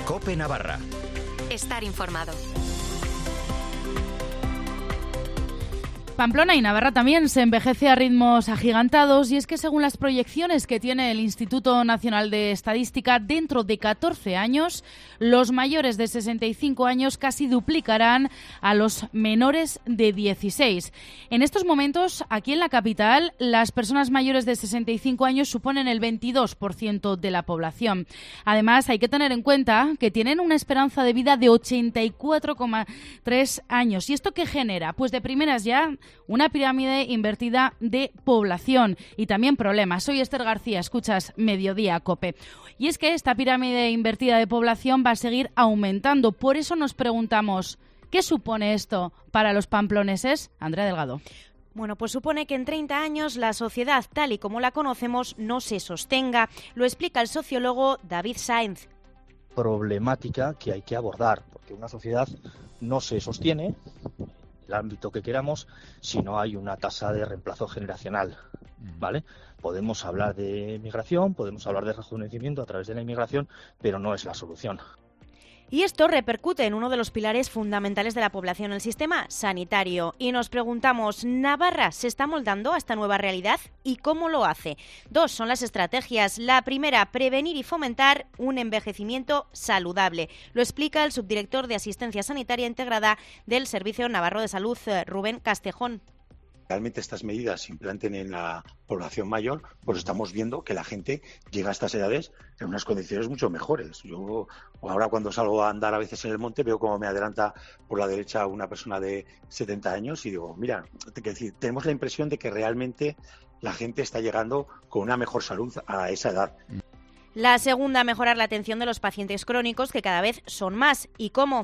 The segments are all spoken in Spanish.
COPE Navarra. Estar informado. Pamplona y Navarra también se envejece a ritmos agigantados, y es que según las proyecciones que tiene el Instituto Nacional de Estadística, dentro de 14 años los mayores de 65 años casi duplicarán a los menores de 16. En estos momentos, aquí en la capital, las personas mayores de 65 años suponen el 22% de la población. Además, hay que tener en cuenta que tienen una esperanza de vida de 84,3 años. ¿Y esto qué genera? Pues de primeras ya una pirámide invertida de población y también problemas. Soy Esther García, escuchas Mediodía COPE. Y es que esta pirámide invertida de población va a seguir aumentando. Por eso nos preguntamos, ¿qué supone esto para los pamploneses? Andrea Delgado. Bueno, pues supone que en 30 años la sociedad tal y como la conocemos no se sostenga. Lo explica el sociólogo David Sáenz. Problemática que hay que abordar, porque una sociedad no se sostiene, el ámbito que queramos, si no hay una tasa de reemplazo generacional, ¿vale? Podemos hablar de migración, podemos hablar de rejuvenecimiento a través de la inmigración, pero no es la solución. Y esto repercute en uno de los pilares fundamentales de la población, el sistema sanitario. Y nos preguntamos, ¿Navarra se está moldando a esta nueva realidad? ¿Y cómo lo hace? Dos son las estrategias. La primera, prevenir y fomentar un envejecimiento saludable. Lo explica el subdirector de Asistencia Sanitaria Integrada del Servicio Navarro de Salud, Rubén Castejón. Realmente estas medidas se implanten en la población mayor, pues estamos viendo que la gente llega a estas edades en unas condiciones mucho mejores. Yo ahora cuando salgo a andar a veces en el monte veo cómo me adelanta por la derecha una persona de 70 años y digo, mira, tenemos la impresión de que realmente la gente está llegando con una mejor salud a esa edad. La segunda, mejorar la atención de los pacientes crónicos, que cada vez son más. ¿Y cómo?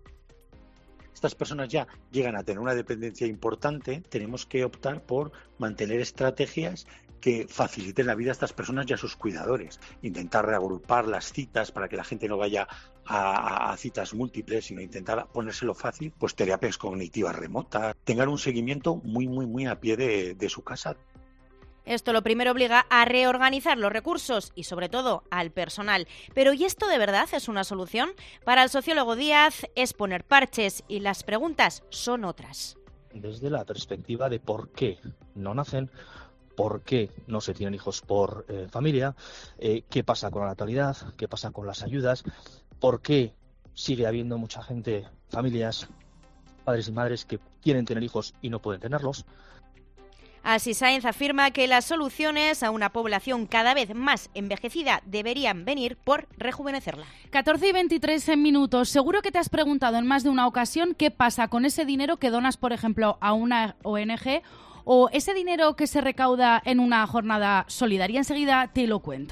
Estas personas ya llegan a tener una dependencia importante, tenemos que optar por mantener estrategias que faciliten la vida a estas personas y a sus cuidadores. Intentar reagrupar las citas para que la gente no vaya a citas múltiples, sino intentar ponérselo fácil, pues terapias cognitivas remotas, tengan un seguimiento muy a pie de su casa. Esto lo primero obliga a reorganizar los recursos y, sobre todo, al personal. Pero ¿y esto de verdad es una solución? Para el sociólogo Díaz es poner parches y las preguntas son otras. Desde la perspectiva de por qué no nacen, por qué no se tienen hijos por familia, qué pasa con la natalidad, qué pasa con las ayudas, por qué sigue habiendo mucha gente, familias, padres y madres que quieren tener hijos y no pueden tenerlos. Así, Sáenz afirma que las soluciones a una población cada vez más envejecida deberían venir por rejuvenecerla. 14:23 minutos. Seguro que te has preguntado en más de una ocasión qué pasa con ese dinero que donas, por ejemplo, a una ONG o ese dinero que se recauda en una jornada solidaria. Enseguida te lo cuento.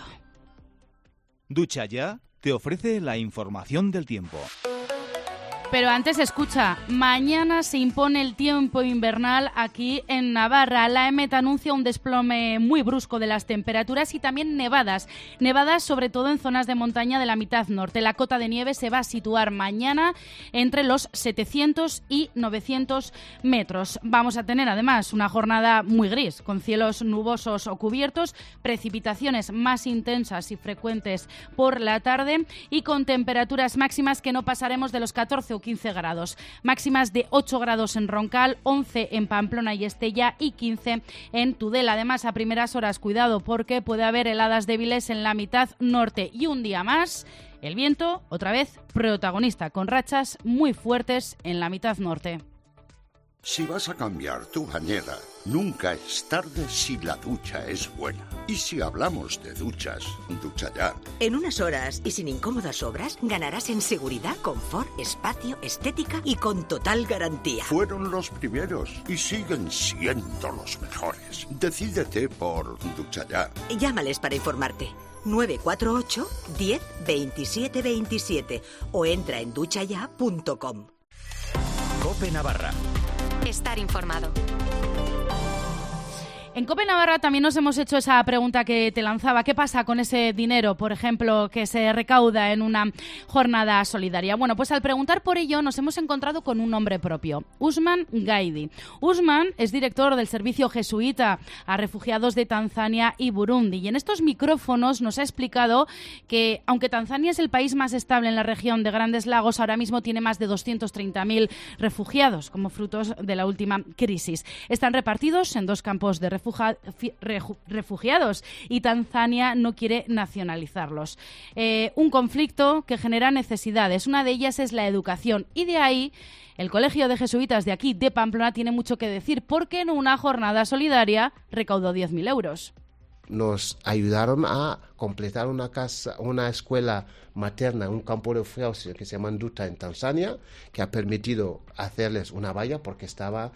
Ducha Ya te ofrece la información del tiempo. Pero antes, escucha, mañana se impone el tiempo invernal aquí en Navarra. La EMET anuncia un desplome muy brusco de las temperaturas y también nevadas. Nevadas sobre todo en zonas de montaña de la mitad norte. La cota de nieve se va a situar mañana entre los 700 y 900 metros. Vamos a tener además una jornada muy gris, con cielos nubosos o cubiertos, precipitaciones más intensas y frecuentes por la tarde y con temperaturas máximas que no pasaremos de los 14 o 15 grados. Máximas de 8 grados en Roncal, 11 en Pamplona y Estella y 15 en Tudela. Además, a primeras horas, cuidado porque puede haber heladas débiles en la mitad norte. Y un día más, el viento, otra vez protagonista, con rachas muy fuertes en la mitad norte. Si vas a cambiar tu bañera, nunca es tarde si la ducha es buena. Y si hablamos de duchas, Ducha Ya. En unas horas y sin incómodas obras, ganarás en seguridad, confort, espacio, estética y con total garantía. Fueron los primeros y siguen siendo los mejores. Decídete por Ducha Ya. Llámales para informarte. 948 10 27 27 o entra en duchaya.com. COPE Navarra. Estar informado. En COPE Navarra también nos hemos hecho esa pregunta que te lanzaba. ¿Qué pasa con ese dinero, por ejemplo, que se recauda en una jornada solidaria? Bueno, pues al preguntar por ello nos hemos encontrado con un nombre propio, Usman Gaidi. Usman es director del servicio jesuita a refugiados de Tanzania y Burundi. Y en estos micrófonos nos ha explicado que, aunque Tanzania es el país más estable en la región de Grandes Lagos, ahora mismo tiene más de 230.000 refugiados como frutos de la última crisis. Están repartidos en 2 campos de refugiados y Tanzania no quiere nacionalizarlos. Un conflicto que genera necesidades. Una de ellas es la educación y de ahí el Colegio de Jesuitas de aquí, de Pamplona, tiene mucho que decir porque en una jornada solidaria recaudó 10.000 euros. Nos ayudaron a completar una escuela materna, un campo de refugiados que se llama Nduta en Tanzania, que ha permitido hacerles una valla porque estaba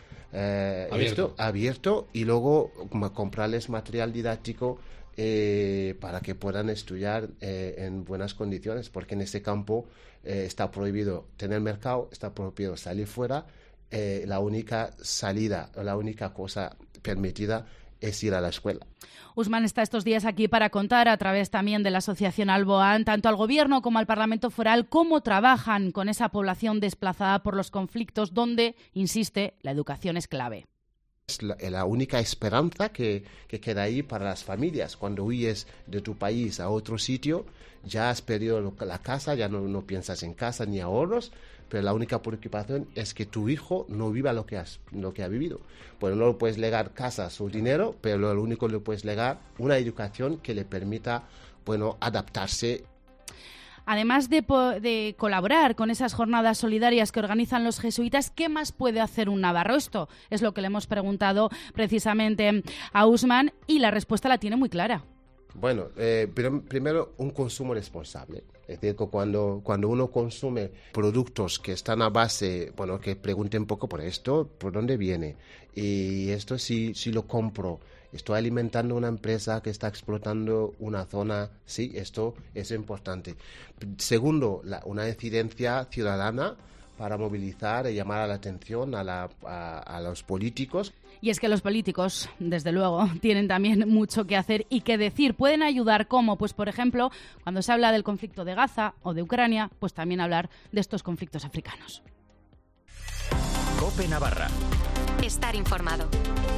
abierto y luego comprarles material didáctico para que puedan estudiar en buenas condiciones, porque en este campo está prohibido tener mercado, está prohibido salir fuera, la única salida, la única cosa permitida es ir a la escuela. Usman está estos días aquí para contar, a través también de la asociación Alboan, tanto al Gobierno como al Parlamento Foral, cómo trabajan con esa población desplazada por los conflictos, donde, insiste, la educación es clave. Es la única esperanza que queda ahí para las familias. Cuando huyes de tu país a otro sitio, ya has perdido la casa, ya no piensas en casa ni ahorros, pero la única preocupación es que tu hijo no viva lo que ha vivido. Pues no le puedes legar casas o dinero, pero lo único que le puedes legar una educación que le permita, adaptarse. Además de colaborar con esas jornadas solidarias que organizan los jesuitas, ¿qué más puede hacer un navarro? Esto es lo que le hemos preguntado precisamente a Usman y la respuesta la tiene muy clara. Bueno, primero un consumo responsable. Es decir, que cuando uno consume productos que están a base, que pregunte un poco por esto, ¿por dónde viene? Y esto si lo compro, estoy alimentando una empresa que está explotando una zona, sí, esto es importante. Segundo, una incidencia ciudadana para movilizar y llamar la atención a los políticos. Y es que los políticos, desde luego, tienen también mucho que hacer y que decir. Pueden ayudar ¿cómo? Pues, por ejemplo, cuando se habla del conflicto de Gaza o de Ucrania, pues también hablar de estos conflictos africanos. COPE Navarra. Estar informado.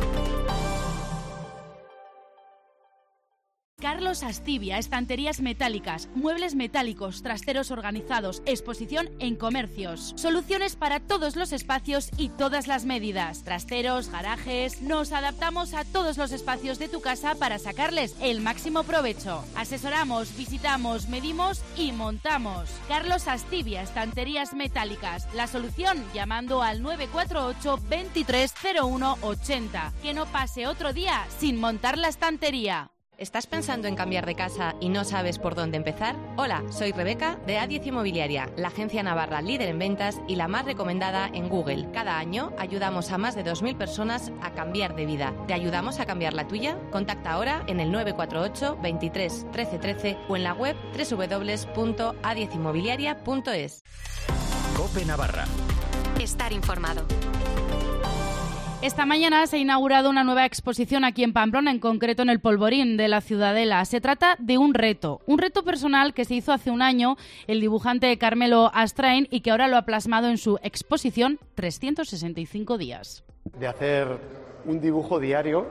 Carlos Astivia, estanterías metálicas, muebles metálicos, trasteros organizados, exposición en comercios. Soluciones para todos los espacios y todas las medidas. Trasteros, garajes. Nos adaptamos a todos los espacios de tu casa para sacarles el máximo provecho. Asesoramos, visitamos, medimos y montamos. Carlos Astivia, estanterías metálicas. La solución llamando al 948 23 01 80. Que no pase otro día sin montar la estantería. ¿Estás pensando en cambiar de casa y no sabes por dónde empezar? Hola, soy Rebeca de A10 Inmobiliaria, la agencia navarra líder en ventas y la más recomendada en Google. Cada año ayudamos a más de 2.000 personas a cambiar de vida. ¿Te ayudamos a cambiar la tuya? Contacta ahora en el 948 23 13 13 o en la web www.a10inmobiliaria.es. COPE Navarra. Estar informado. Esta mañana se ha inaugurado una nueva exposición aquí en Pamplona, en concreto en el Polvorín de la Ciudadela. Se trata de un reto personal que se hizo hace un año el dibujante Carmelo Astrain y que ahora lo ha plasmado en su exposición 365 días. De hacer un dibujo diario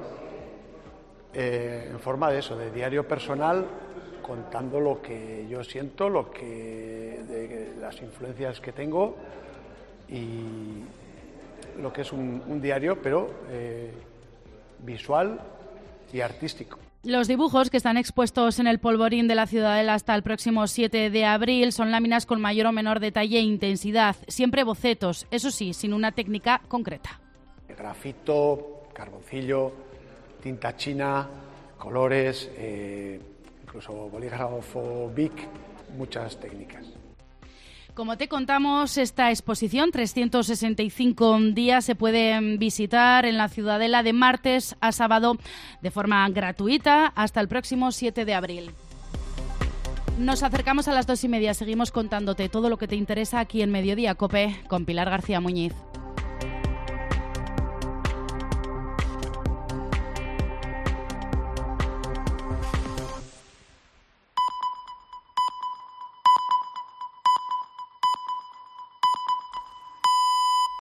en forma de diario personal, contando lo que yo siento, de las influencias que tengo y lo que es un diario, pero visual y artístico. Los dibujos que están expuestos en el Polvorín de la Ciudadela hasta el próximo 7 de abril son láminas con mayor o menor detalle e intensidad, siempre bocetos, eso sí, sin una técnica concreta. Grafito, carboncillo, tinta china, colores, incluso bolígrafo Bic, muchas técnicas. Como te contamos, esta exposición, 365 días, se puede visitar en la Ciudadela de martes a sábado de forma gratuita hasta el próximo 7 de abril. Nos acercamos a las 2:30. Seguimos contándote todo lo que te interesa aquí en Mediodía COPE con Pilar García Muñiz.